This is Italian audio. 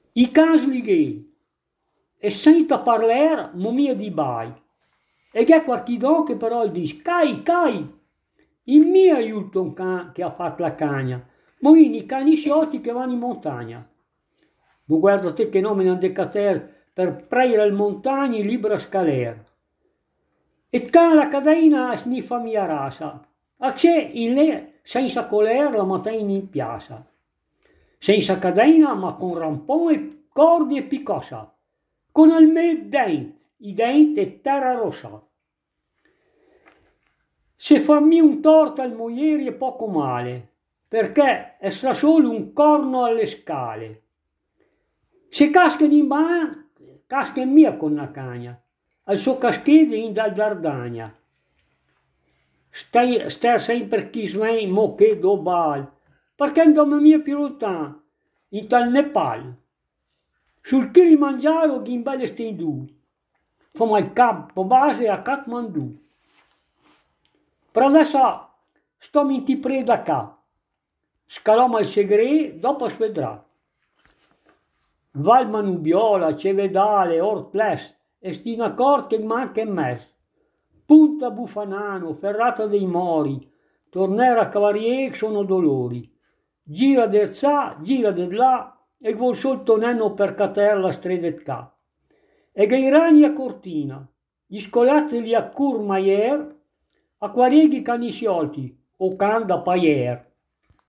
I cani lighi, e senza parlare, momia di bai. E c'è qualcuno che però dice, cai, cai, il mio aiuto un can che ha fatto la cagna, ma i cani sciolti che vanno in montagna. Ma guarda te che nome non decater per prendere il montagna libera scalera. E can la cadena sniffa mia rasa, a c'è in lì senza colere la mattina in piazza. Senza cadena ma con rampone e cordi e picosa, con il me denti, i denti e terra rossa. Se fammi un torto al moieri è poco male, perché è sta solo un corno alle scale. Se casca in ban, casca in mia con una cagna, al suo caschede in dal Dardagna. Stai sempre chi svei mo che do bal, perché andiamo mia più lontano, in tal Nepal. Sul Kilimangiaro gimbale stendu, come il capo base a Kathmandu. Per adesso sto minti preda qua, scalò il segreto, dopo si vedrà. Val Manubiola, Cevedale, Orples, e stina cor che manca in mes. Punta Bufanano, Ferrata dei Mori, Tornera Cavalier sono dolori. Gira del za, gira del là, e vuol sol tonenno per caterla stredet ca. E gai ragni a Cortina, gli scolattili a Courmayeur, a Quareghi Canisciolti, o Canda Paier.